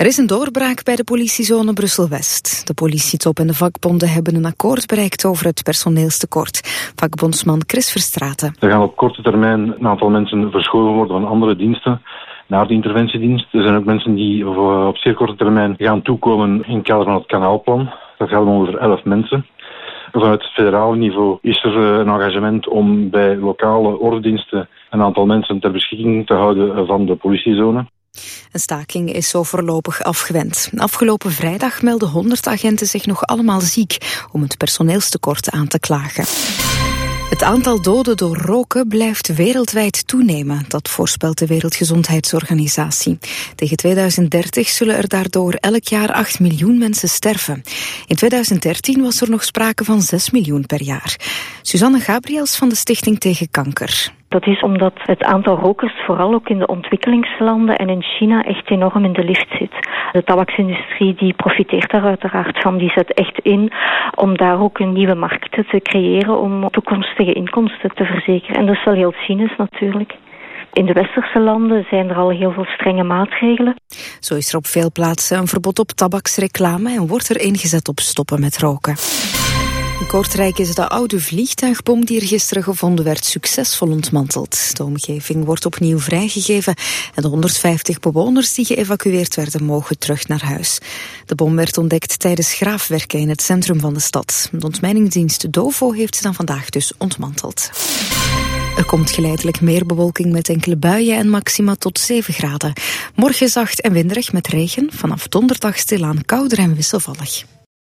Er is een doorbraak bij de politiezone Brussel-West. De politietop en de vakbonden hebben een akkoord bereikt over het personeelstekort. Vakbondsman Chris Verstraeten. Er gaan op korte termijn een aantal mensen verschoven worden van andere diensten naar de interventiedienst. Er zijn ook mensen die op zeer korte termijn gaan toekomen in het kader van het kanaalplan. Dat gaat om over 11 mensen. Vanuit het federale niveau is er een engagement om bij lokale ordendiensten een aantal mensen ter beschikking te houden van de politiezone. Een staking is zo voorlopig afgewend. Afgelopen vrijdag meldden 100 agenten zich nog allemaal ziek om het personeelstekort aan te klagen. Het aantal doden door roken blijft wereldwijd toenemen, dat voorspelt de Wereldgezondheidsorganisatie. Tegen 2030 zullen er daardoor elk jaar 8 miljoen mensen sterven. In 2013 was er nog sprake van 6 miljoen per jaar. Suzanne Gabriels van de Stichting Tegen Kanker. Dat is omdat het aantal rokers vooral ook in de ontwikkelingslanden en in China echt enorm in de lift zit. De tabaksindustrie die profiteert daar uiteraard van. Die zet echt in om daar ook een nieuwe markten te creëren om toekomstige inkomsten te verzekeren. En dat is wel heel cynisch natuurlijk. In de westerse landen zijn er al heel veel strenge maatregelen. Zo is er op veel plaatsen een verbod op tabaksreclame en wordt er ingezet op stoppen met roken. In Kortrijk is de oude vliegtuigbom die er gisteren gevonden werd succesvol ontmanteld. De omgeving wordt opnieuw vrijgegeven en de 150 bewoners die geëvacueerd werden mogen terug naar huis. De bom werd ontdekt tijdens graafwerken in het centrum van de stad. De ontmijningsdienst Dovo heeft ze dan vandaag dus ontmanteld. Er komt geleidelijk meer bewolking met enkele buien en maxima tot 7 graden. Morgen zacht en winderig met regen, vanaf donderdag stilaan kouder en wisselvallig.